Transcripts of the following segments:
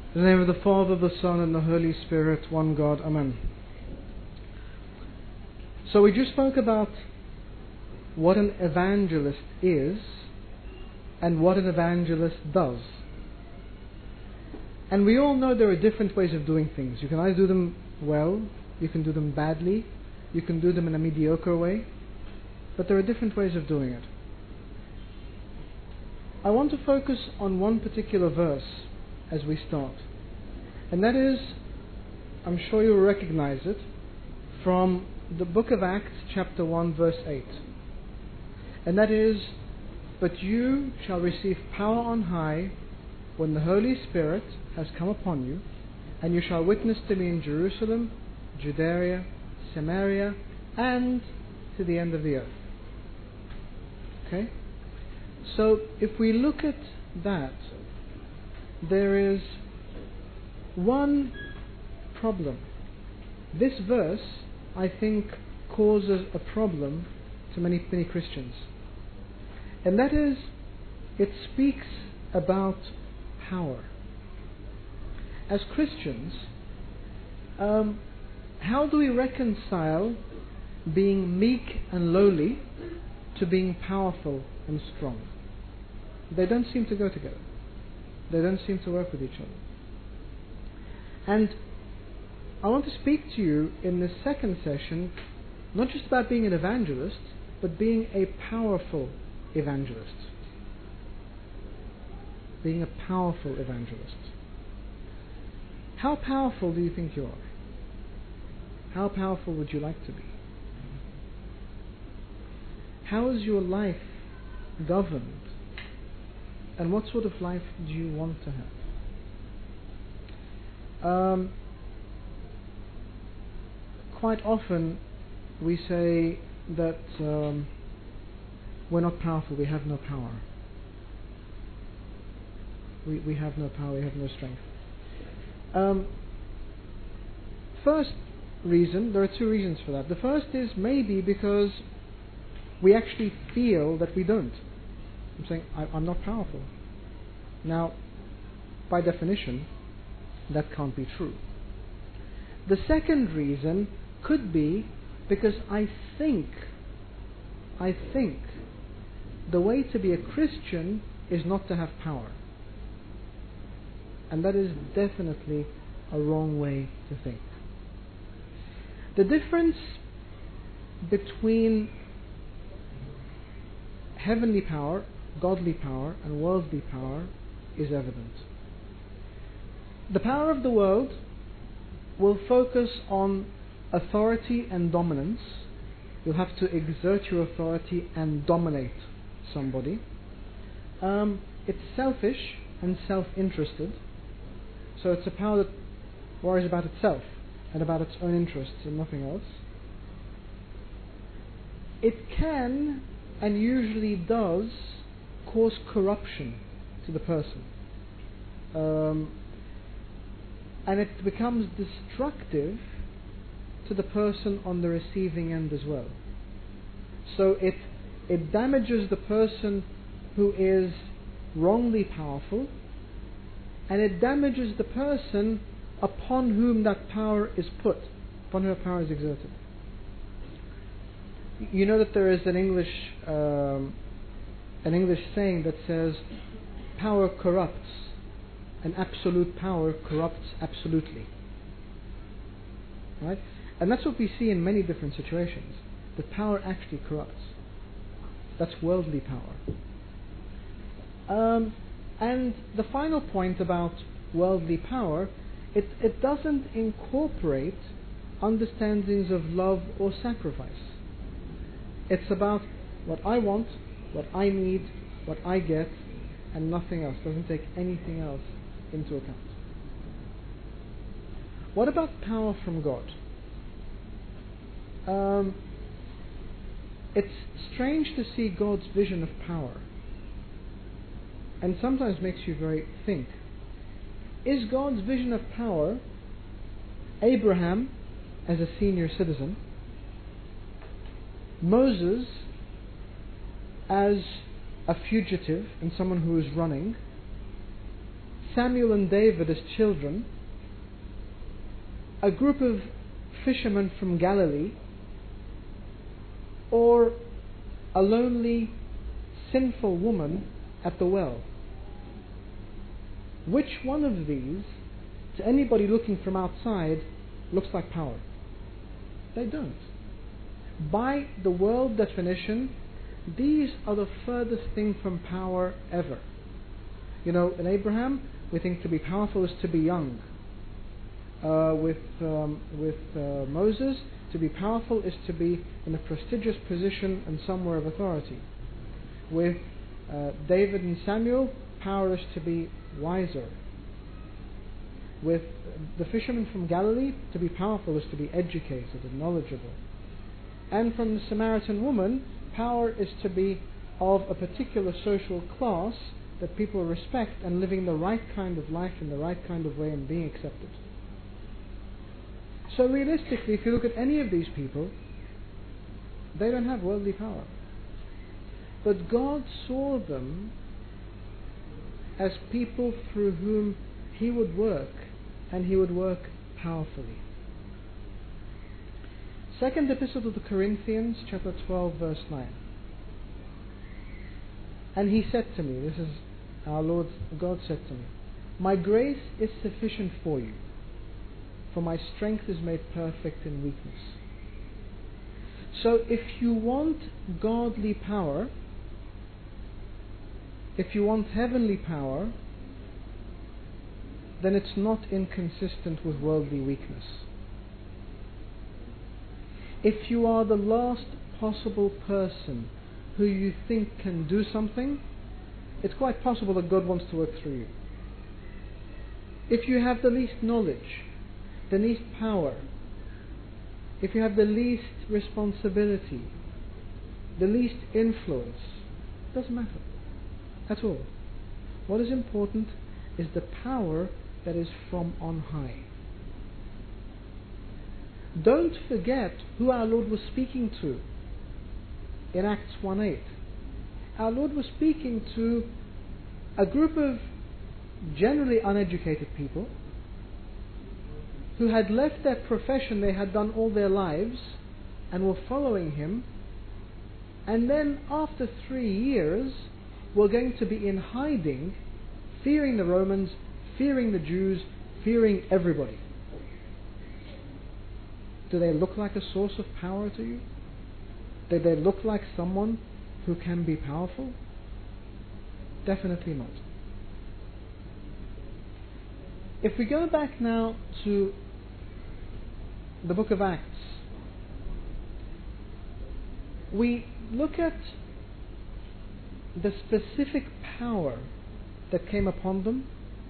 In the name of the Father, the Son, and the Holy Spirit, one God. Amen. So we just spoke about what an evangelist is and what an evangelist does. And we all know there are different ways of doing things. You can either do them well, you can do them badly, you can do them in a mediocre way, but there are different ways of doing it. I want to focus on one particular verse as we start. And that is, I'm sure you'll recognize it, from the book of Acts, chapter 1, verse 8. And that is, "But you shall receive power on high when the Holy Spirit has come upon you, and you shall witness to me in Jerusalem, Judea, Samaria, and to the end of the earth." Okay? So, if we look at that, there is one problem. This verse, I think, causes a problem to many Christians. And that is, it speaks about power. As Christians, how do we reconcile being meek and lowly to being powerful and strong? They don't seem to go together. They don't seem to work with each other. And I want to speak to you in this second session, not just about being an evangelist, but being a powerful evangelist. Being a powerful evangelist. How powerful do you think you are? How powerful would you like to be? How is your life governed? And what sort of life do you want to have? Quite often we say that we're not powerful, we have no power. We have no power, we have no strength. First reason, there are two reasons for that. The first is maybe because we actually feel that we don't. I'm saying, I'm not powerful. Now, by definition, that can't be true. The second reason could be because I think the way to be a Christian is not to have power. And that is definitely a wrong way to think. The difference between heavenly power, godly power, and worldly power is evident. The power of the world will focus on authority and dominance. You'll have to exert your authority and dominate somebody. It's selfish and self-interested. So it's a power that worries about itself and about its own interests and nothing else. It can, and usually does, cause corruption to the person. And it becomes destructive to the person on the receiving end as well. So it damages the person who is wrongly powerful, and it damages the person upon whom that power is put, upon whom power is exerted. You know that there is an English saying that says, "Power corrupts, and absolute power corrupts absolutely." Right? And that's what we see in many different situations. That power actually corrupts. That's worldly power. And the final point about worldly power, it doesn't incorporate understandings of love or sacrifice. It's about what I want, what I need, what I get, and nothing else. It doesn't take anything else into account. What about power from God? It's strange to see God's vision of power, and sometimes makes you think. Is God's vision of power Abraham as a senior citizen, Moses as a fugitive and someone who is running, Samuel and David as children, a group of fishermen from Galilee, or a lonely, sinful woman at the well? Which one of these, to anybody looking from outside, looks like power? They don't. By the world definition, these are the furthest thing from power ever. You know, in Abraham, we think to be powerful is to be young. With Moses, to be powerful is to be in a prestigious position and somewhere of authority. With David and Samuel, power is to be wiser. With the fishermen from Galilee, to be powerful is to be educated and knowledgeable. And from the Samaritan woman, power is to be of a particular social class that people respect and living the right kind of life in the right kind of way and being accepted. So realistically, if you look at any of these people, they don't have worldly power. But God saw them as people through whom He would work, and He would work powerfully. Second Epistle to the Corinthians, chapter 12, verse 9. And He said to me, this is our Lord, God said to me, my grace is sufficient for you, for my strength is made perfect in weakness. So if you want godly power, if you want heavenly power, then it's not inconsistent with worldly weakness. If you are the last possible person who you think can do something, it's quite possible that God wants to work through you. If you have the least knowledge, the least power, if you have the least responsibility, the least influence, it doesn't matter at all. What is important is the power that is from on high. Don't forget who our Lord was speaking to in Acts 1:8. Our Lord was speaking to a group of generally uneducated people who had left their profession they had done all their lives and were following Him, and then after 3 years were going to be in hiding, fearing the Romans, fearing the Jews, fearing everybody. Do they look like a source of power to you? Do they look like someone who can be powerful? Definitely not. If we go back now to the book of Acts, we look at the specific power that came upon them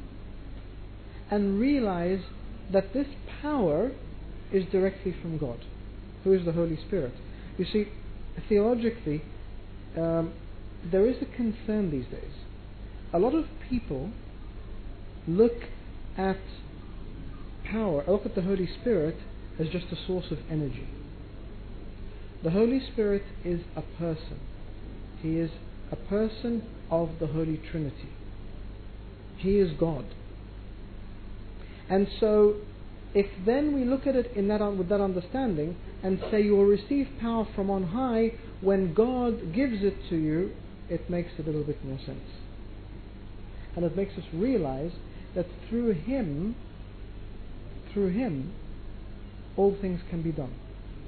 and realize that this power is directly from God, who is the Holy Spirit. You see, theologically, there is a concern these days. A lot of people look at power, look at the Holy Spirit as just a source of energy. The Holy Spirit is a person. He is a person of the Holy Trinity. He is God. And so, if then we look at it with that understanding and say you will receive power from on high when God gives it to you, it makes a little bit more sense. And it makes us realize that through Him, all things can be done.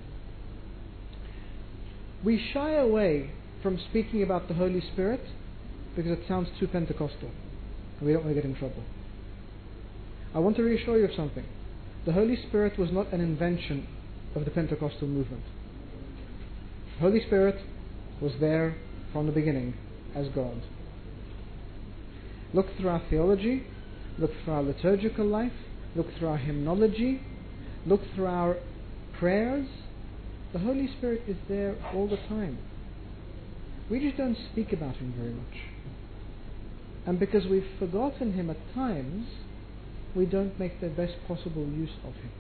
We shy away from speaking about the Holy Spirit because it sounds too Pentecostal and we don't want to get in trouble. I want to reassure you of something. The Holy Spirit was not an invention of the Pentecostal movement. The Holy Spirit was there from the beginning as God. Look through our theology, look through our liturgical life, look through our hymnology, look through our prayers. The Holy Spirit is there all the time. We just don't speak about Him very much. And because we've forgotten Him at times, we don't make the best possible use of Him.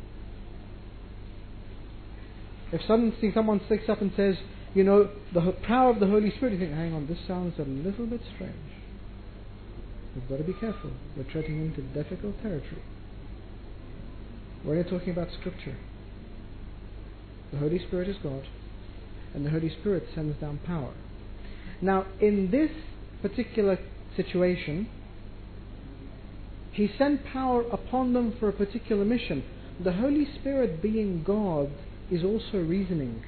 If suddenly someone sticks up and says, you know, the power of the Holy Spirit, you think, hang on, this sounds a little bit strange. We've got to be careful. We're treading into difficult territory. We're only talking about Scripture. The Holy Spirit is God, and the Holy Spirit sends down power. Now, in this particular situation, He sent power upon them for a particular mission. The Holy Spirit, being God, is also reasoning.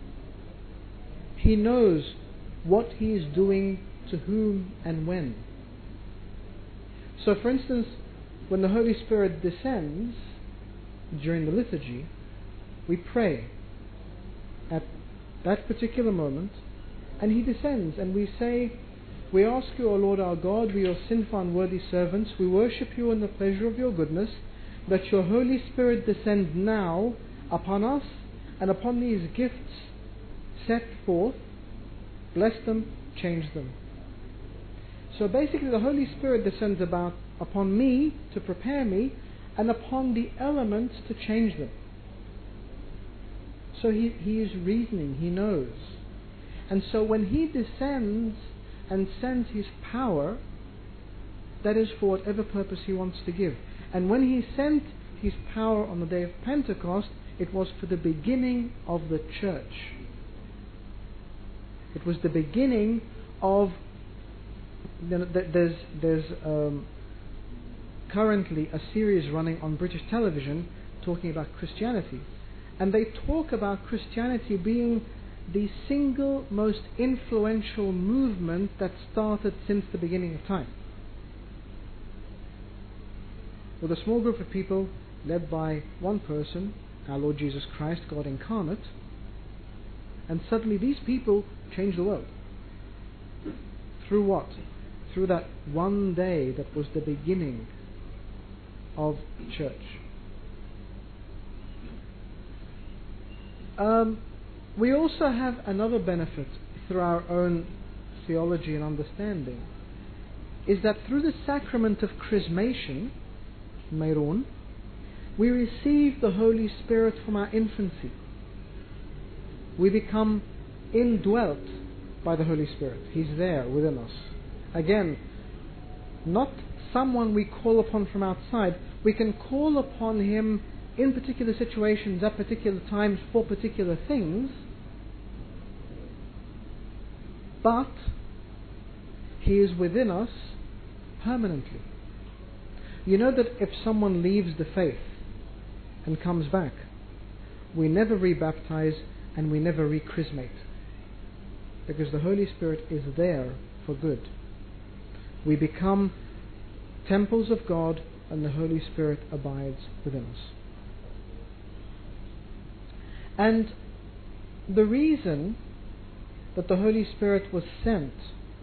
He knows what He is doing to whom and when. So, for instance, when the Holy Spirit descends during the liturgy, we pray at that particular moment, and He descends, and we say, "We ask you, O Lord our God, we your sinful and unworthy servants, we worship you in the pleasure of your goodness, that your Holy Spirit descend now upon us and upon these gifts set forth, bless them, change them." So basically the Holy Spirit descends upon me to prepare me, and upon the elements to change them. So he is reasoning, He knows. And so when He descends and sends His power, that is for whatever purpose He wants to give. And when He sent His power on the day of Pentecost, it was for the beginning of the church. It was the beginning of... There's currently a series running on British television talking about Christianity. And they talk about Christianity being the single most influential movement that started since the beginning of time. With a small group of people led by one person, our Lord Jesus Christ, God incarnate, and suddenly these people changed the world. Through what? Through that one day that was the beginning of church. We also have another benefit through our own theology and understanding, is that through the sacrament of chrismation, Meron, we receive the Holy Spirit from our infancy. We become indwelt by the Holy Spirit. He's there within us. Again, not someone we call upon from outside. We can call upon Him in particular situations, at particular times, for particular things, but He is within us permanently. You know that if someone leaves the faith and comes back, we never rebaptize and we never rechristmate, because the Holy Spirit is there for good. We become temples of God, and the Holy Spirit abides within us. And the reason that the Holy Spirit was sent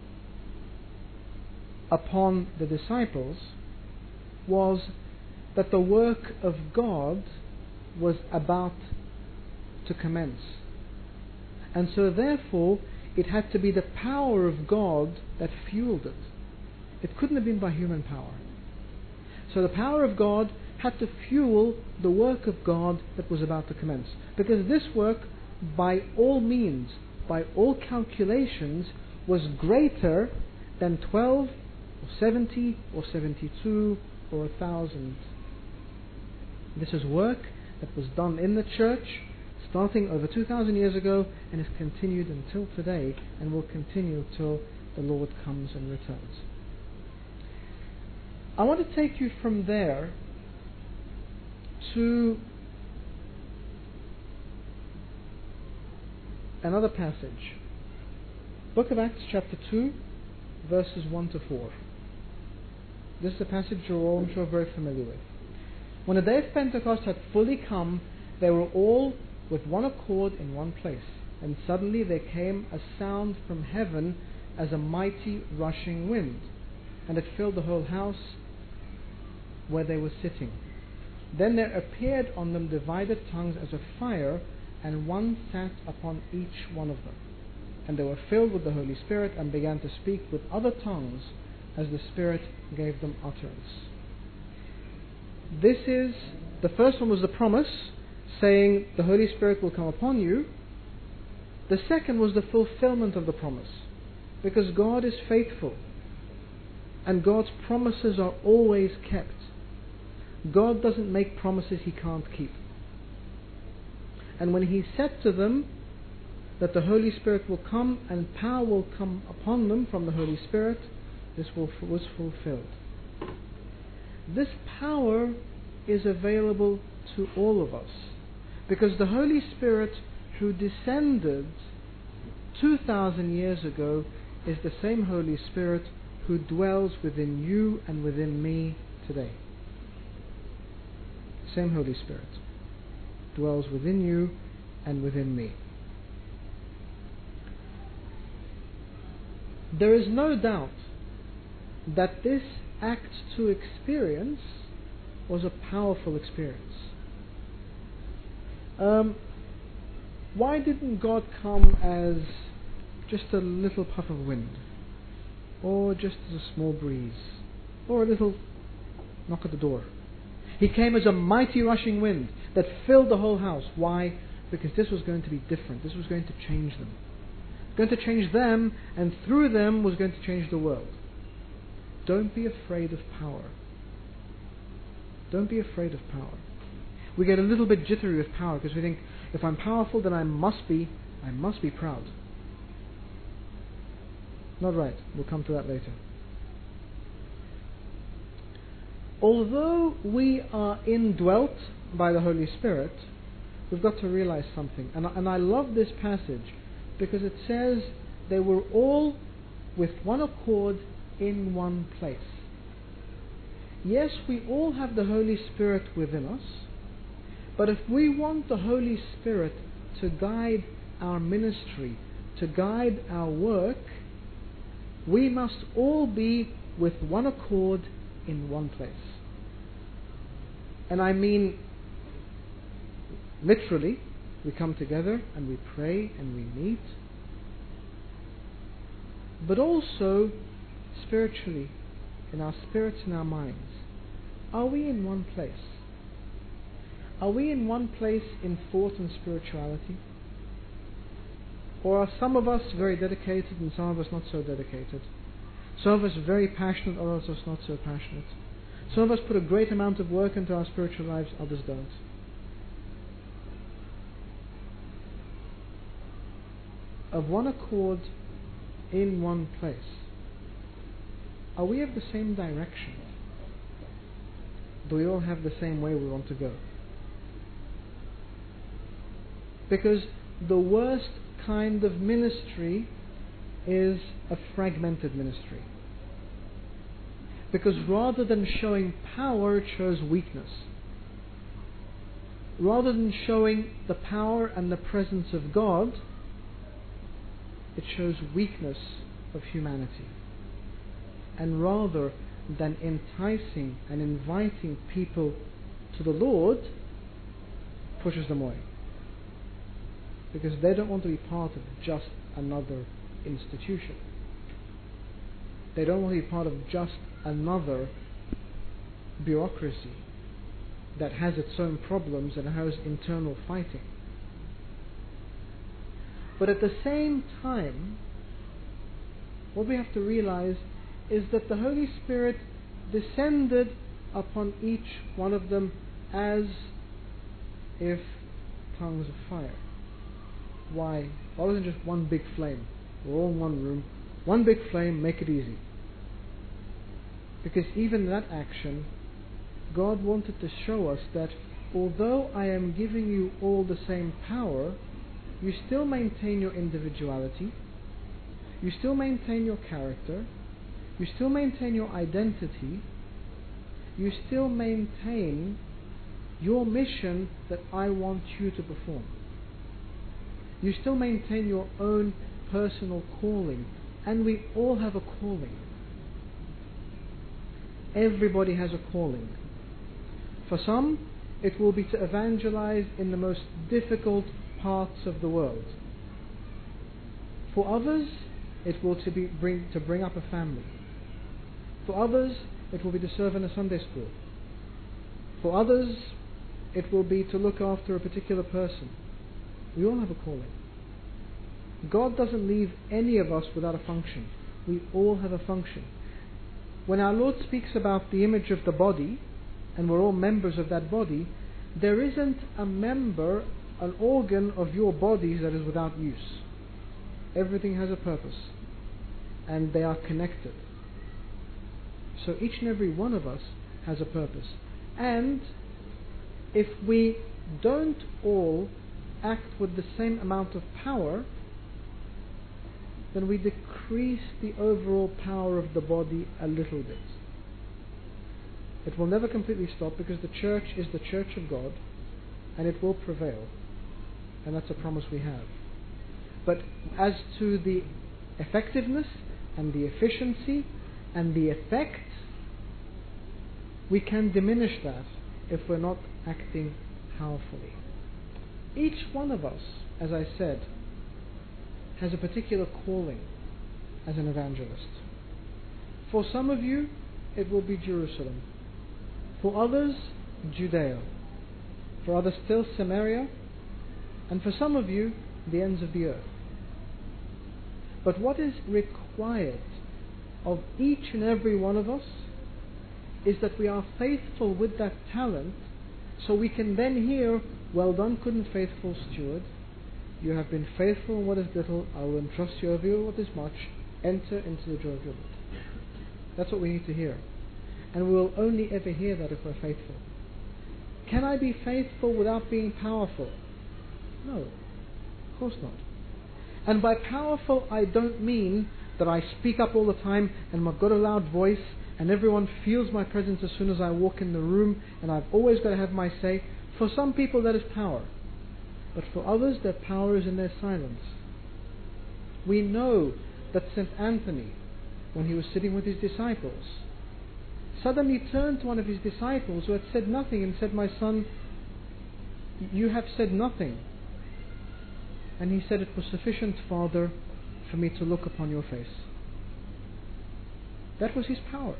upon the disciples was that the work of God was about to commence. And so therefore it had to be the power of God that fueled it. It couldn't have been by human power. So the power of God had to fuel the work of God that was about to commence. Because this work, by all means, by all calculations, was greater than 12 or 70 or 72 or 1,000. This is work that was done in the church, starting over 2,000 years ago, and has continued until today, and will continue till the Lord comes and returns. I want to take you from there to another passage. Book of Acts chapter 2, verses 1 to 4. This is a passage you're all, I'm sure, very familiar with. When the day of Pentecost had fully come, they were all with one accord in one place. And suddenly there came a sound from heaven as a mighty rushing wind, and it filled the whole house where they were sitting. Then there appeared on them divided tongues as of fire, and one sat upon each one of them. And they were filled with the Holy Spirit, and began to speak with other tongues as the Spirit gave them utterance. This is, the first one was the promise, saying the Holy Spirit will come upon you. The second was the fulfillment of the promise, because God is faithful. And God's promises are always kept. God doesn't make promises He can't keep. And when He said to them that the Holy Spirit will come and power will come upon them from the Holy Spirit, this was fulfilled. This power is available to all of us, because the Holy Spirit who descended 2,000 years ago is the same Holy Spirit who dwells within you and within me today. The same Holy Spirit dwells within you and within me. There is no doubt that this Acts 2 experience was a powerful experience. Why didn't God come as just a little puff of wind, or just as a small breeze, or a little knock at the door? He came as a mighty rushing wind that filled the whole house. Why? Because this was going to be different. This was going to change them. Going to change them, and through them was going to change the world. Don't be afraid of power. Don't be afraid of power. We get a little bit jittery with power because we think, if I'm powerful, then I must be proud. Not right. We'll come to that later. Although we are indwelt by the Holy Spirit, we've got to realize something. And I love this passage because it says they were all with one accord in one place. Yes, we all have the Holy Spirit within us, but if we want the Holy Spirit to guide our ministry, to guide our work, we must all be with one accord in one place. And I mean, literally, we come together and we pray and we meet, but also spiritually, in our spirits and our minds. Are we in one place? Are we in one place in thought and spirituality? Or are some of us very dedicated and some of us not so dedicated? Some of us very passionate, others not so passionate. Some of us put a great amount of work into our spiritual lives, others don't. Of one accord, in one place. Are we of the same direction? Do we all have the same way we want to go? Because the worst kind of ministry is a fragmented ministry. Because rather than showing power, it shows weakness. Rather than showing the power and the presence of God, it shows weakness of humanity. And rather than enticing and inviting people to the Lord, pushes them away. Because they don't want to be part of just another institution. They don't want to be part of just another bureaucracy that has its own problems and has internal fighting. But at the same time, what we have to realize is that the Holy Spirit descended upon each one of them as if tongues of fire. Why? Why wasn't it just one big flame? We're all in one room. One big flame, make it easy. Because even in that action, God wanted to show us that although I am giving you all the same power, you still maintain your individuality, you still maintain your character, you still maintain your identity, you still maintain your mission that I want you to perform. You still maintain your own personal calling, and we all have a calling. Everybody has a calling. For some, it will be to evangelize in the most difficult parts of the world. For others, it will to bring up a family. For others, it will be to serve in a Sunday school. For others, it will be to look after a particular person. We all have a calling. God doesn't leave any of us without a function. We all have a function. when our Lord speaks about the image of the body, and we're all members of that body, there isn't a member, an organ of your bodies that is without use. Everything has a purpose, and they are connected. So each and every one of us has a purpose. And if we don't all act with the same amount of power, then we decrease the overall power of the body a little bit. It will never completely stop, because the church is the church of God, and it will prevail. And that's a promise we have. But as to the effectiveness and the efficiency and the effect, we can diminish that if we're not acting powerfully. Each one of us, as I said, has a particular calling as an evangelist. For some of you, it will be Jerusalem. For others, Judea. For others still, Samaria. And for some of you, the ends of the earth. But what is required of each and every one of us is that we are faithful with that talent, so we can then hear, "Well done, good and faithful steward. You have been faithful in what is little, I will entrust you over what is much. Enter into the joy of your Lord." That's what we need to hear. And we will only ever hear that if we're faithful. Can I be faithful without being powerful? No, of course not. And by powerful, I don't mean that I speak up all the time and I've got a loud voice and everyone feels my presence as soon as I walk in the room and I've always got to have my say. For some people that is power. But for others, their power is in their silence. We know that St. Anthony, when he was sitting with his disciples, suddenly turned to one of his disciples who had said nothing and said, "My son, you have said nothing." And he said, "It was sufficient, Father, for me to look upon your face." That was his power.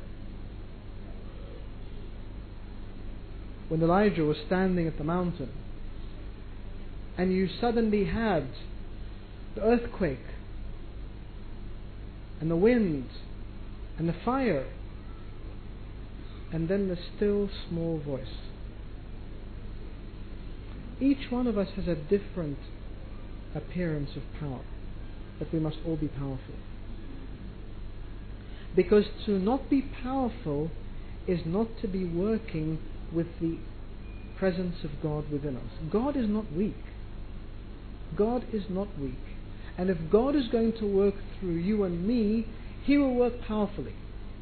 When Elijah was standing at the mountain, and you suddenly had the earthquake, and the wind, and the fire, and then the still small voice. Each one of us has a different appearance of power, but we must all be powerful. Because to not be powerful is not to be working with the presence of God within us. God is not weak. God is not weak. And if God is going to work through you and me, He will work powerfully.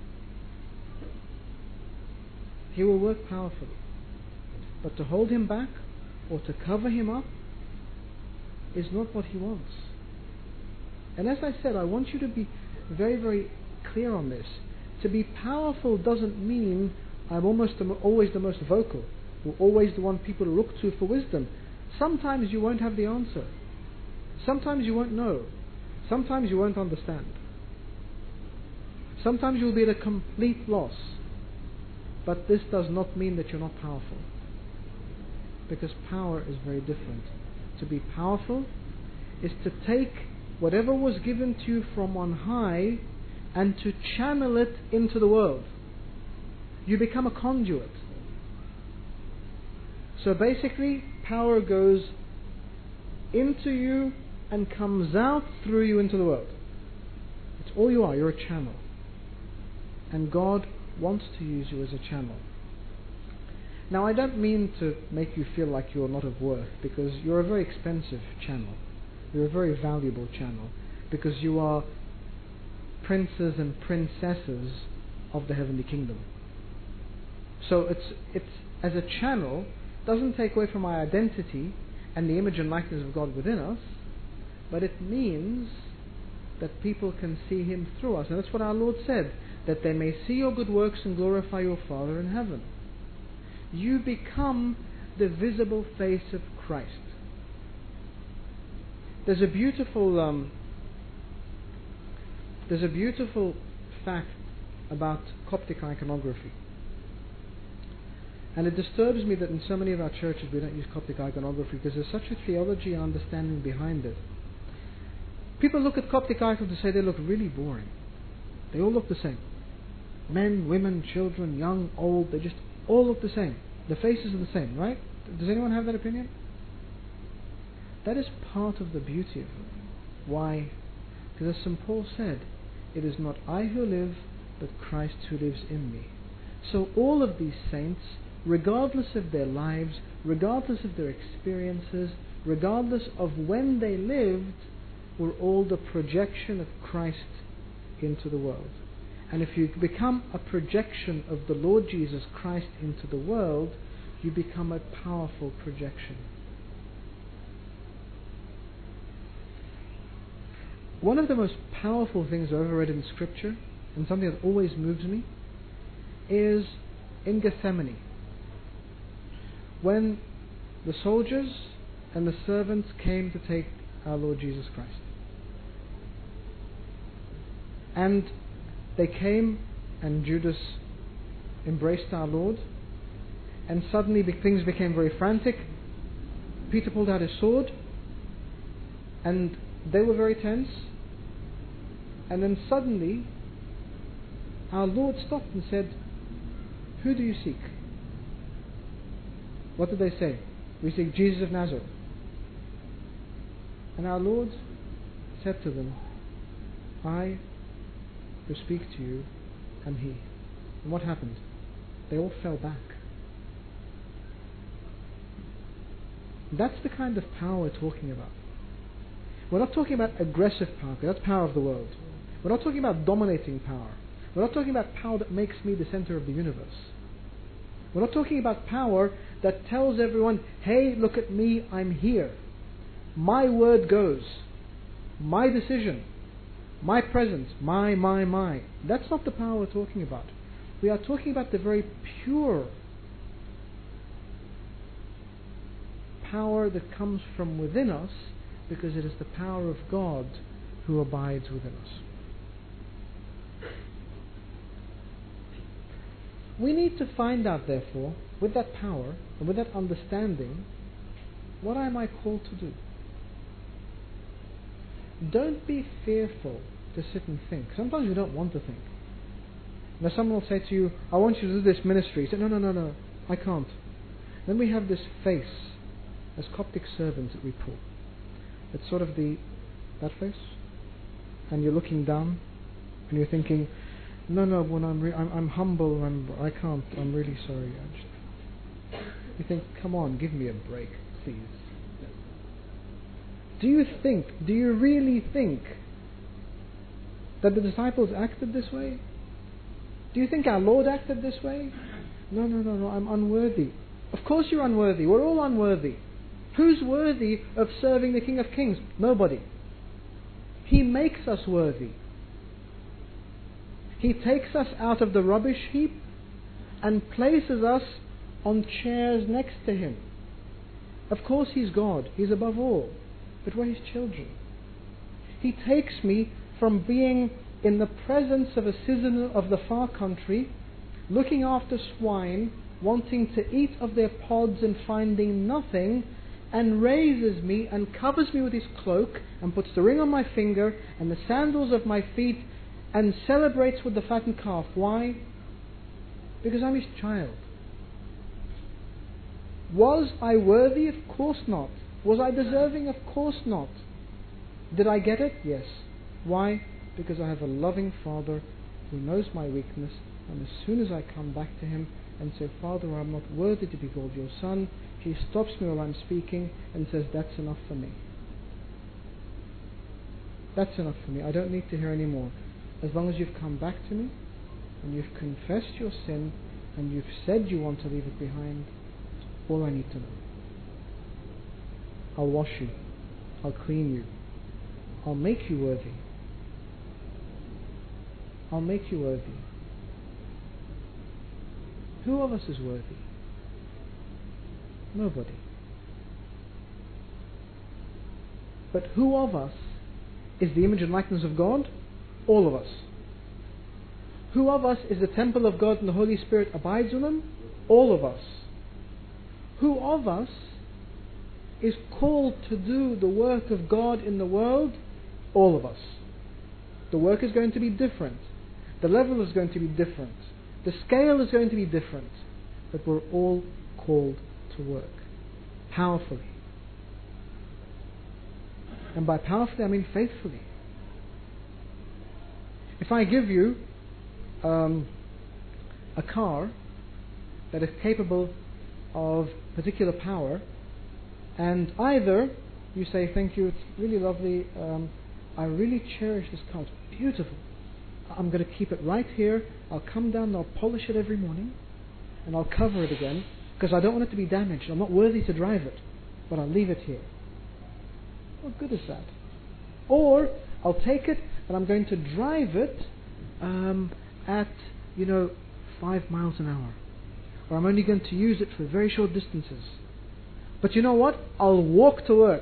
He will work powerfully. But to hold Him back or to cover Him up is not what He wants. And as I said, I want you to be very, very clear on this. To be powerful doesn't mean I'm always the most vocal, or always the one people look to for wisdom. Sometimes you won't have the answer. Sometimes you won't know. Sometimes you won't understand. Sometimes you'll be at a complete loss. But this does not mean that you're not powerful. Because power is very different. To be powerful is to take whatever was given to you from on high and to channel it into the world. You become a conduit. So basically, power goes into you and comes out through you into the world. It's all you are. You're a channel. And God wants to use you as a channel. Now, I don't mean to make you feel like you're not of worth, because you're a very expensive channel. You're a very valuable channel, because you are princes and princesses of the heavenly kingdom. So it's as a channel, doesn't take away from my identity and the image and likeness of God within us, but it means that people can see Him through us. And that's what our Lord said, that they may see your good works and glorify your Father in heaven. You become the visible face of Christ. There's a beautiful fact about Coptic iconography. And it disturbs me that in so many of our churches we don't use Coptic iconography, because there's such a theology and understanding behind it. People look at Coptic icons and say they look really boring. They all look the same. Men, women, children, young, old, they just all look the same. The faces are the same, right? Does anyone have that opinion? That is part of the beauty of it. Why? Because as St. Paul said, it is not I who live, but Christ who lives in me. So all of these saints, regardless of their lives, regardless of their experiences, regardless of when they lived, were all the projection of Christ into the world. And if you become a projection of the Lord Jesus Christ into the world, you become a powerful projection. One of the most powerful things I've ever read in Scripture, and something that always moves me, is in Gethsemane, when the soldiers and the servants came to take our Lord Jesus Christ. And they came, and Judas embraced our Lord, and suddenly things became very frantic. Peter pulled out his sword, and they were very tense. And then suddenly, our Lord stopped and said, "Who do you seek?" What did they say? "We seek Jesus of Nazareth." And our Lord said to them, "I who speak to you am He." And what happened? They all fell back. That's the kind of power we're talking about. We're not talking about aggressive power, because that's power of the world. We're not talking about dominating power. We're not talking about power that makes me the center of the universe. We're not talking about power that tells everyone, "Hey, look at me, I'm here. My word goes. My decision. My presence. My. That's not the power we're talking about. We are talking about the very pure power that comes from within us, because it is the power of God who abides within us. We need to find out, therefore, with that power and with that understanding, what am I called to do? Don't be fearful to sit and think. Sometimes you don't want to think. Now someone will say to you, "I want you to do this ministry." You say, No, I can't. Then we have this face, as Coptic servants that we pull. It's sort of that face, and you're looking down, and you're thinking, "No, when I'm humble, I can't. I'm really sorry." You think, "Come on, give me a break, please." Do you really think that the disciples acted this way? Do you think our Lord acted this way? No, I'm unworthy. Of course you're unworthy. We're all unworthy. Who's worthy of serving the King of Kings? Nobody. He makes us worthy. He takes us out of the rubbish heap and places us on chairs next to Him. Of course He's God. He's above all. But we're His children. He takes me from being in the presence of a citizen of the far country, looking after swine, wanting to eat of their pods and finding nothing, and raises me and covers me with His cloak and puts the ring on my finger and the sandals of my feet and celebrates with the fattened calf. Why? Because I'm His child. Was I worthy? Of course not. Was I deserving? Of course not. Did I get it? Yes. Why? Because I have a loving Father who knows my weakness, and as soon as I come back to Him and say, "Father, I'm not worthy to be called your son," He stops me while I'm speaking and says, "That's enough for me. That's enough for me. I don't need to hear any more. As long as you've come back to me and you've confessed your sin and you've said you want to leave it behind, that's all I need to know. I'll wash you. I'll clean you. I'll make you worthy. I'll make you worthy." Who of us is worthy? Nobody. But who of us is the image and likeness of God? All of us. Who of us is the temple of God and the Holy Spirit abides in Him? All of us. Who of us is called to do the work of God in the world? All of us. The work is going to be different. The level is going to be different. The scale is going to be different. But we're all called to work powerfully. And by powerfully, I mean faithfully. If I give you a car that is capable of particular power, and either you say, thank you, it's really lovely, I really cherish this car, it's beautiful, I'm going to keep it right here, I'll come down and I'll polish it every morning, and I'll cover it again, because I don't want it to be damaged, I'm not worthy to drive it, but I'll leave it here. What good is that? Or, I'll take it and I'm going to drive it at 5 miles an hour. Or I'm only going to use it for very short distances. But you know what? I'll walk to work.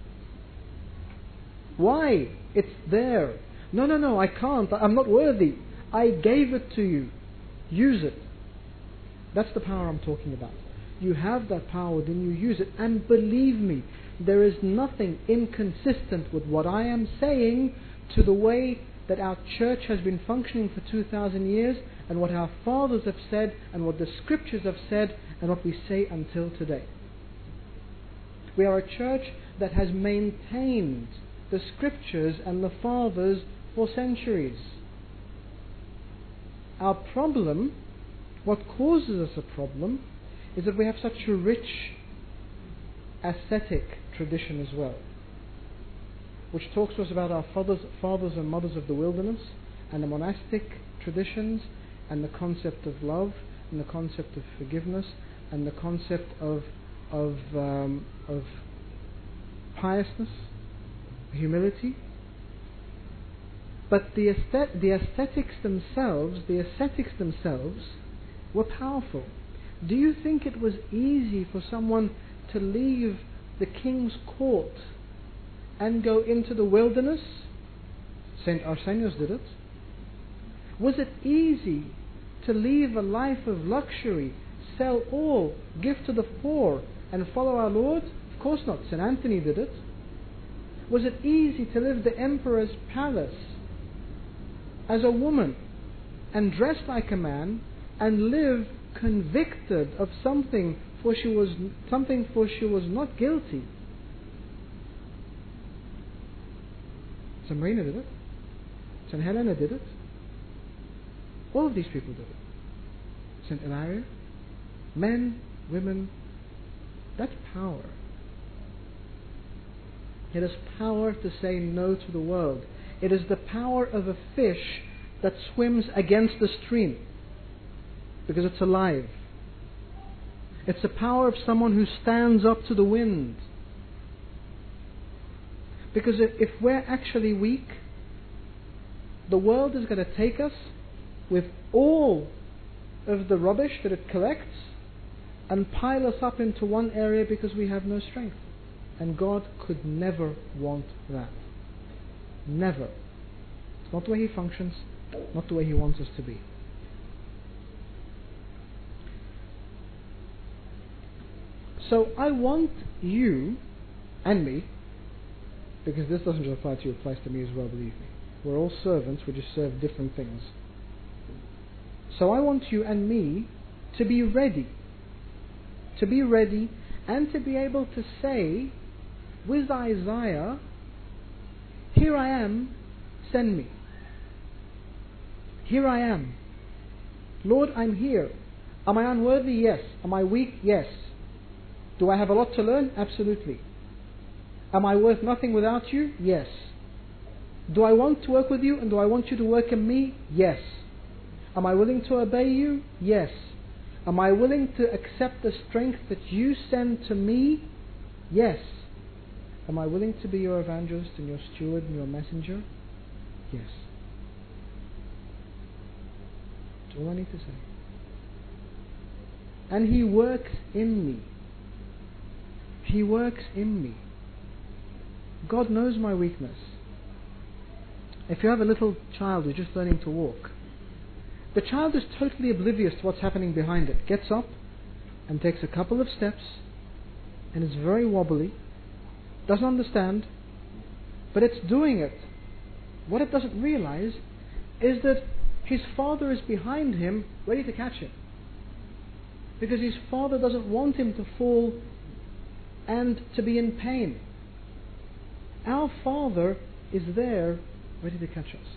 Why? It's there. No, I can't. I'm not worthy. I gave it to you. Use it. That's the power I'm talking about. You have that power within you, use it. And believe me, there is nothing inconsistent with what I am saying to the way that our church has been functioning for 2,000 years, and what our fathers have said, and what the scriptures have said, and what we say until today. We are a church that has maintained the scriptures and the fathers for centuries. Our problem, what causes us a problem, is that we have such a rich ascetic tradition as well, which talks to us about our fathers and mothers of the wilderness, and the monastic traditions, and the concept of love, and the concept of forgiveness, and the concept of piousness, humility. But the ascetics themselves were powerful. Do you think it was easy for someone to leave the king's court and go into the wilderness? St. Arsenius did it. Was it easy to leave a life of luxury, sell all, give to the poor, and follow our Lord? Of course not. St. Anthony did it. Was it easy to leave the emperor's palace as a woman and dress like a man and live convicted of something for she was not guilty? St. Marina did it. St. Helena did it. All of these people did it. St. Ilaria. Men, women. That's power. It is power to say no to the world. It is the power of a fish that swims against the stream because it's alive. It's the power of someone who stands up to the wind. Because if we're actually weak, the world is going to take us with all of the rubbish that it collects and pile us up into one area because we have no strength. And God could never want that. Never. It's not the way He functions, not the way He wants us to be. So I want you and me, because this doesn't just apply to you, it applies to me as well, believe me. We're all servants, we just serve different things. So I want you and me to be ready. To be ready and to be able to say with Isaiah, here I am, send me. Here I am. Lord, I'm here. Am I unworthy? Yes. Am I weak? Yes. Do I have a lot to learn? Absolutely. Am I worth nothing without you? Yes. Do I want to work with you and do I want you to work in me? Yes. Am I willing to obey you? Yes. Am I willing to accept the strength that you send to me? Yes. Am I willing to be your evangelist and your steward and your messenger? Yes. That's all I need to say. And He works in me. He works in me. God knows my weakness. If you have a little child who's just learning to walk, the child is totally oblivious to what's happening behind it. Gets up and takes a couple of steps and is very wobbly, doesn't understand, but it's doing it. What it doesn't realize is that his father is behind him, ready to catch him. Because his father doesn't want him to fall and to be in pain. Our Father is there, ready to catch us.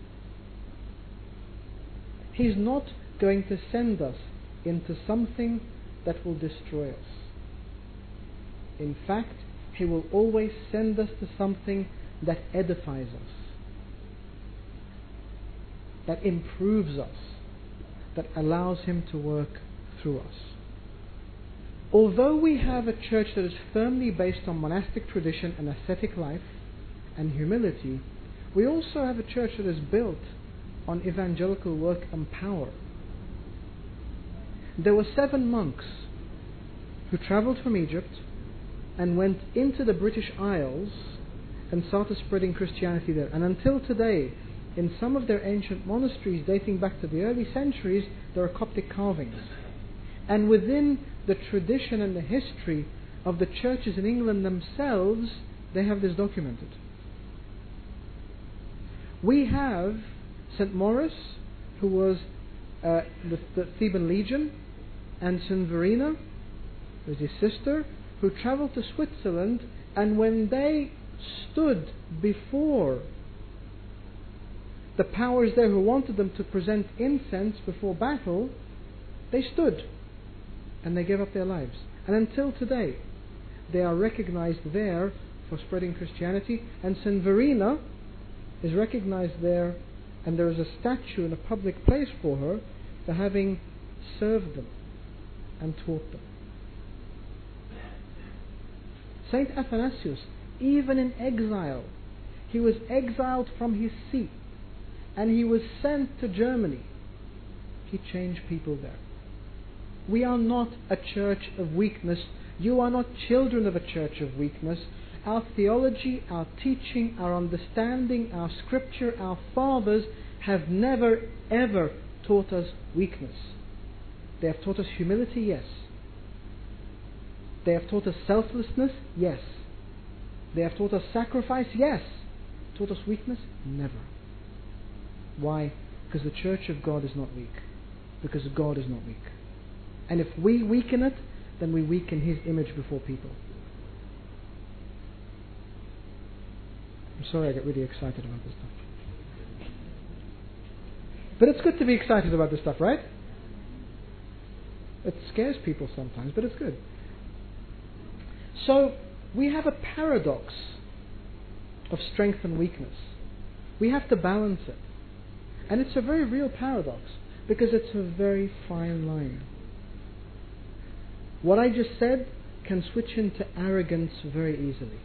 He's not going to send us into something that will destroy us. In fact, He will always send us to something that edifies us, that improves us, that allows Him to work through us. Although we have a church that is firmly based on monastic tradition and ascetic life and humility, we also have a church that is built on evangelical work and power. There were 7 monks who travelled from Egypt and went into the British Isles and started spreading Christianity there. And until today, in some of their ancient monasteries dating back to the early centuries, there are Coptic carvings. And within the tradition and the history of the churches in England themselves, they have this documented. We have St. Maurice, who was the Theban Legion, and St. Verena, who was his sister, who travelled to Switzerland, and when they stood before the powers there who wanted them to present incense before battle, they stood and they gave up their lives. And until today, they are recognized there for spreading Christianity, and St. Verena is recognized there, and there is a statue in a public place for her for having served them and taught them. Saint Athanasius, even in exile, he was exiled from his seat and he was sent to Germany. He changed people there. We are not a church of weakness. You are not children of a church of weakness. Our theology, our teaching, our understanding, our scripture, our fathers have never ever taught us weakness. They have taught us humility, yes. They have taught us selflessness, yes. They have taught us sacrifice, yes. Taught us weakness? Never. Why? Because the church of God is not weak. Because God is not weak. And if we weaken it, then we weaken His image before people. I'm sorry I get really excited about this stuff. But it's good to be excited about this stuff, right? It scares people sometimes, but it's good. So, we have a paradox of strength and weakness. We have to balance it. And it's a very real paradox, because it's a very fine line. What I just said can switch into arrogance very easily.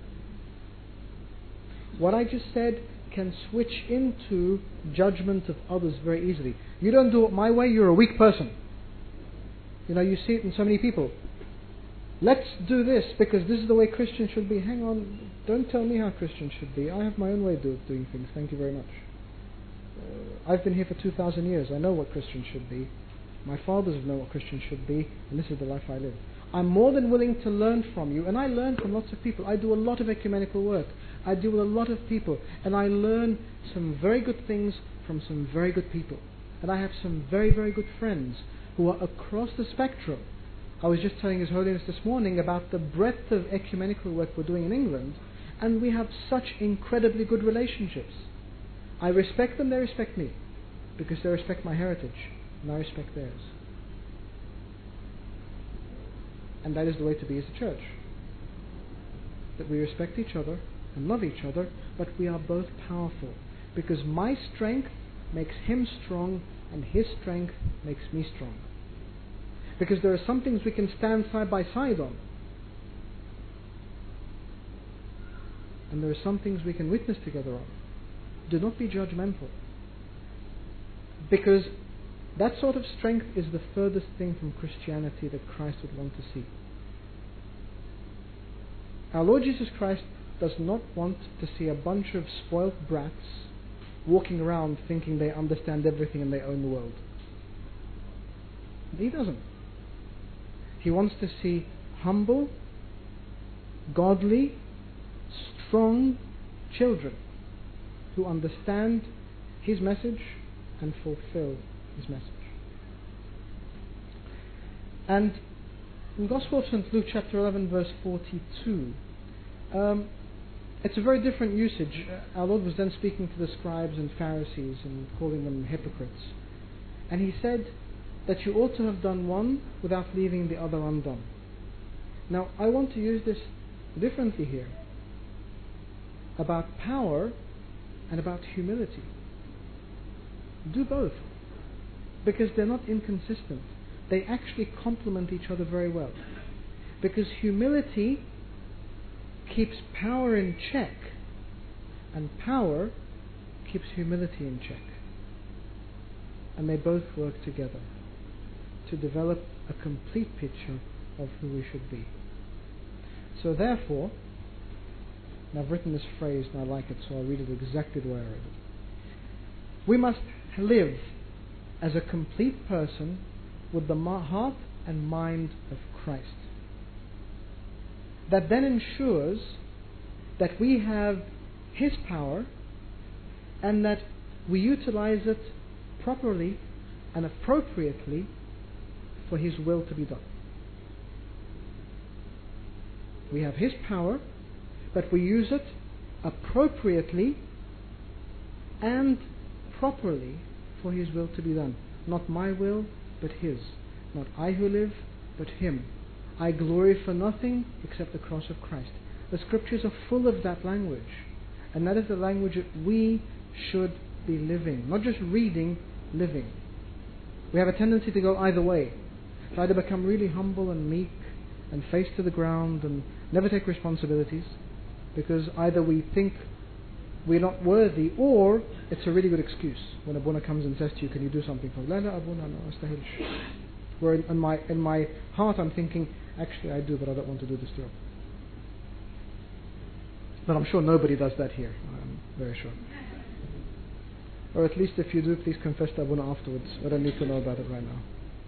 What I just said can switch into judgment of others very easily. You don't do it my way, you're a weak person. You know, you see it in so many people. Let's do this because this is the way Christians should be. Hang on, don't tell me how Christians should be. I have my own way of doing things. Thank you very much. I've been here for 2,000 years. I know what Christians should be. My fathers have known what Christians should be, and this is the life I live. I'm more than willing to learn from you, and I learn from lots of people. I do a lot of ecumenical work. I deal with a lot of people, and I learn some very good things from some very good people. And I have some very, very good friends who are across the spectrum. I was just telling His Holiness this morning about the breadth of ecumenical work we're doing in England, and we have such incredibly good relationships. I respect them, they respect me, because they respect my heritage, and I respect theirs. And that is the way to be as a church. That we respect each other and love each other, but we are both powerful, because my strength makes him strong, and his strength makes me strong. Because there are some things we can stand side by side on, and there are some things we can witness together on. Do not be judgmental, because that sort of strength is the furthest thing from Christianity that Christ would want to see. Our Lord Jesus Christ does not want to see a bunch of spoilt brats walking around thinking they understand everything and they own the world. He doesn't. He wants to see humble, godly, strong children who understand His message and fulfill his message. And in the Gospel of St. Luke chapter 11 verse 42, it's a very different usage. Our Lord was then speaking to the scribes and Pharisees and calling them hypocrites. And he said that you ought to have done one without leaving the other undone. Now, I want to use this differently here, about power and about humility. Do both, because they're not inconsistent. They actually complement each other very well. Because humility keeps power in check, and power keeps humility in check. And they both work together to develop a complete picture of who we should be. So therefore, and I've written this phrase and I like it, so I'll read it exactly the way I read it. We must live as a complete person with the heart and mind of Christ. That then ensures that we have His power and that we utilize it properly and appropriately for His will to be done. We have His power, but we use it appropriately and properly for His will to be done. Not my will, but His. Not I who live, but Him. I glory for nothing except the cross of Christ. The scriptures are full of that language. And that is the language that we should be living. Not just reading, living. We have a tendency to go either way. To either become really humble and meek and face to the ground and never take responsibilities, because either we think we're not worthy, or it's a really good excuse when a Abuna comes and says to you, can you do something for me? La Abuna, no, astahilsh. Where in my heart I'm thinking, actually I do, but I don't want to do this job. But I'm sure nobody does that here, I'm very sure. Or at least if you do, please confess to Abuna afterwards. I don't need to know about it right now.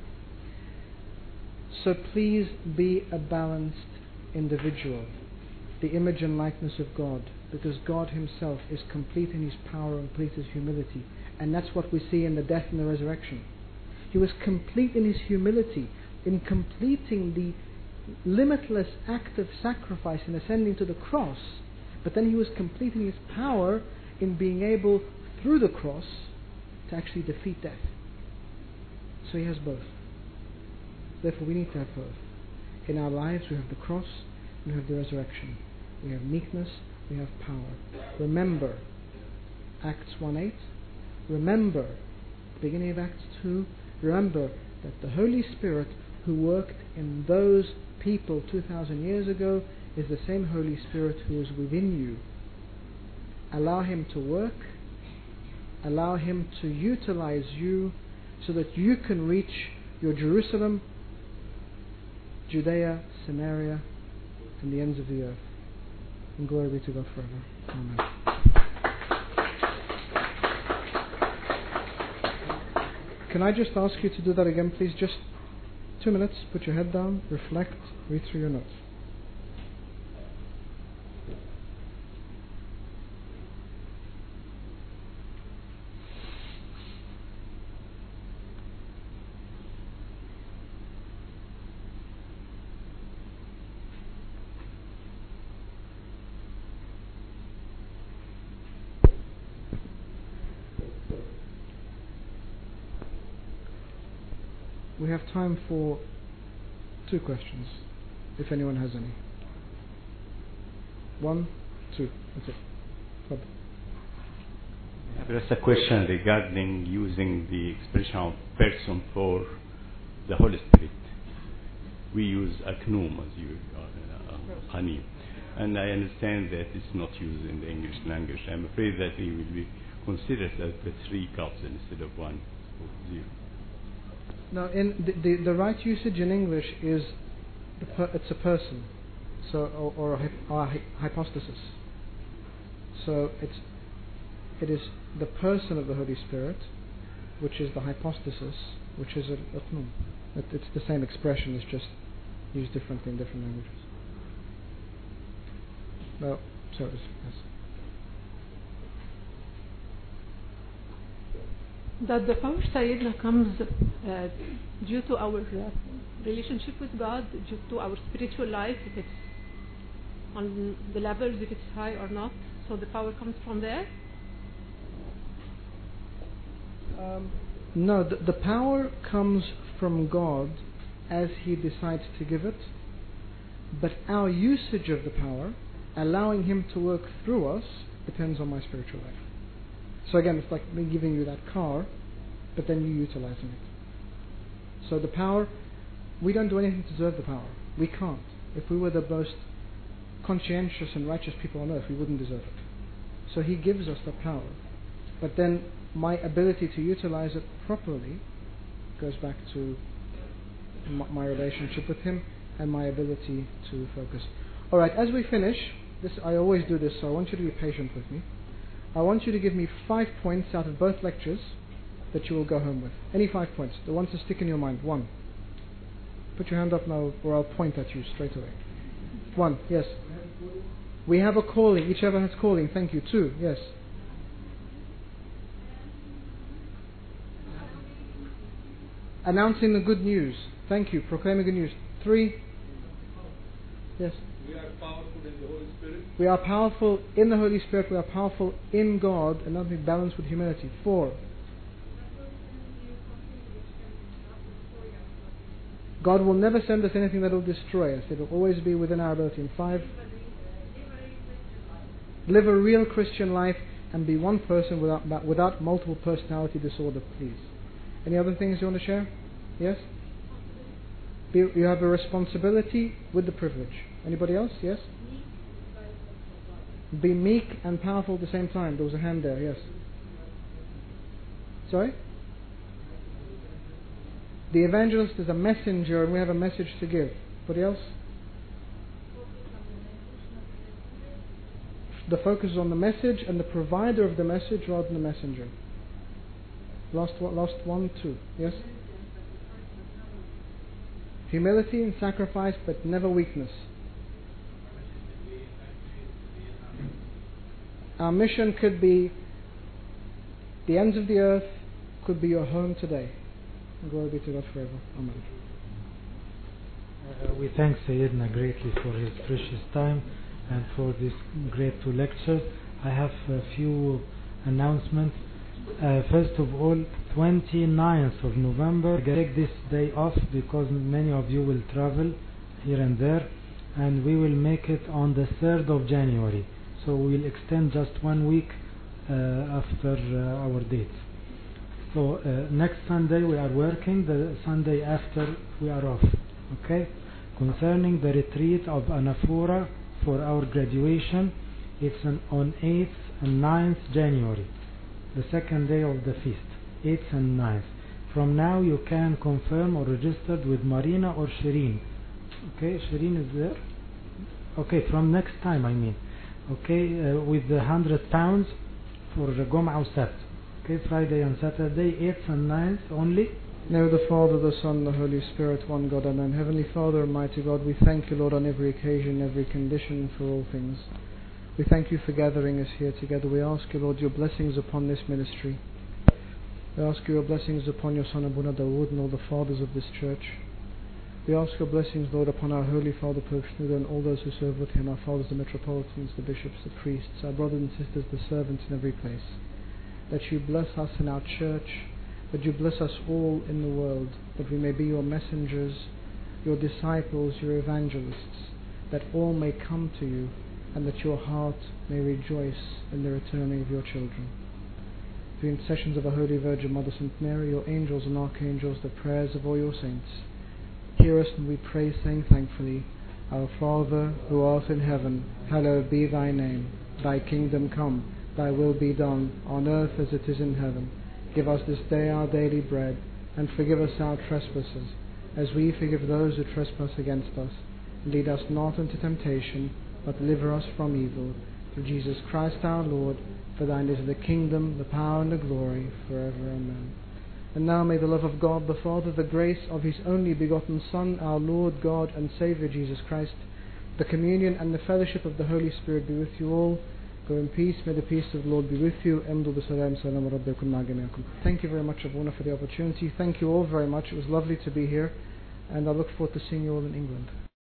So please be a balanced individual, the image and likeness of God, because God Himself is complete in His power and complete in His humility. And that's what we see in the death and the resurrection. He was complete in His humility, in completing the limitless act of sacrifice in ascending to the cross, but then He was complete in His power in being able, through the cross, to actually defeat death. So He has both. Therefore we need to have both. In our lives we have the cross and we have the resurrection. We have meekness, we have power. Remember Acts 1:8. Remember the beginning of Acts 2. Remember that the Holy Spirit who worked in those people 2,000 years ago is the same Holy Spirit who is within you. Allow Him to work. Allow Him to utilize you so that you can reach your Jerusalem, Judea, Samaria, and the ends of the earth. And glory be to God forever. Amen. Can I just ask you to do that again, please? Just 2 minutes. Put your head down, reflect, read through your notes. We have time for 2 questions, if anyone has any. 1, 2, that's it. Bob. There's a question regarding using the expression of person for the Holy Spirit. We use aknum as you Hani, and I understand that it's not used in the English language. I'm afraid that it will be considered as the 3 cups instead of 1 or 0. Now, in the right usage in English is it's a person, so or a hypostasis. So it is the person of the Holy Spirit, which is the hypostasis, which is a qnum. It's the same expression, it's just used differently in different languages. No, sorry, yes. That the power Sayyidina comes due to our relationship with God, due to our spiritual life, if it's on the levels, if it's high or not. So the power comes from there. No, the power comes from God as He decides to give it, but our usage of the power, allowing Him to work through us, depends on my spiritual life. So again, it's like me giving you that car, but then you utilizing it. So the power, we don't do anything to deserve the power. We can't. If we were the most conscientious and righteous people on earth, we wouldn't deserve it. So He gives us the power. But then my ability to utilize it properly goes back to my relationship with Him and my ability to focus. Alright, as we finish, I always do this, so I want you to be patient with me. I want you to give me 5 points out of both lectures that you will go home with. Any 5 points, the ones to stick in your mind. 1. Put your hand up now, or I'll point at you straight away. 1, yes. We have a calling. Each other has calling. Thank you. 2, yes. Announcing the good news. Thank you. Proclaiming good news. 3, yes. We are powerful in the Holy Spirit. We are powerful in the Holy Spirit. We are powerful in God, and nothing balanced with humility. 4. God will never send us anything that will destroy us. It will always be within our ability. And 5. Live a real Christian life and be one person without multiple personality disorder, please. Any other things you want to share? Yes? You have a responsibility with the privilege. Anybody else? Yes? Be meek and powerful at the same time. There was a hand there, yes. Sorry? The evangelist is a messenger and we have a message to give. Anybody else? The focus is on the message and the provider of the message rather than the messenger. Last 1, 2. Yes? Humility and sacrifice, but never weakness. Our mission could be the ends of the earth, could be your home today. Glory be to God forever. Amen. We thank Sayyidina greatly for his precious time and for this great 2 lectures. I have a few announcements. First of all, 29th of November, I take this day off because many of you will travel here and there, and we will make it on the 3rd of January. So we will extend just 1 week after our dates. So next Sunday we are working, the Sunday after we are off. Okay? Concerning the retreat of Anaphora for our graduation, it's on 8th and 9th January, the second day of the feast, 8th and 9th. From now you can confirm or register with Marina or Shireen. Okay, Shireen is there? Okay, from next time I mean. Okay, with the £100 for Gom'a or Sabt. Okay, Friday and Saturday, 8th and 9th only. Now the Father, the Son, the Holy Spirit, one God, Amen. Heavenly Father, Almighty God, we thank you, Lord, on every occasion, every condition, for all things. We thank you for gathering us here together. We ask you, Lord, your blessings upon this ministry. We ask you your blessings upon your Son Abuna Dawood and all the fathers of this church. We ask your blessings, Lord, upon our Holy Father Pope Shenouda and all those who serve with him, our fathers, the metropolitans, the bishops, the priests, our brothers and sisters, the servants in every place. That you bless us in our church, that you bless us all in the world, that we may be your messengers, your disciples, your evangelists, that all may come to you, and that your heart may rejoice in the returning of your children. Through intercessions of our Holy Virgin Mother St. Mary, your angels and archangels, the prayers of all your saints, hear us and we pray, saying thankfully, Our Father, who art in heaven, hallowed be thy name. Thy kingdom come, thy will be done, on earth as it is in heaven. Give us this day our daily bread, and forgive us our trespasses, as we forgive those who trespass against us. Lead us not into temptation, but deliver us from evil. Through Jesus Christ our Lord, for thine is the kingdom, the power, and the glory, forever. Amen. And now may the love of God the Father, the grace of his only begotten Son, our Lord, God, and Saviour Jesus Christ, the communion and the fellowship of the Holy Spirit be with you all, Go in peace. May the peace of the Lord be with you. امضوا بسلام سلام رب يكن مع جميعكم. Thank you very much, Abuna, for the opportunity. Thank you all very much. It was lovely to be here, and I look forward to seeing you all in England.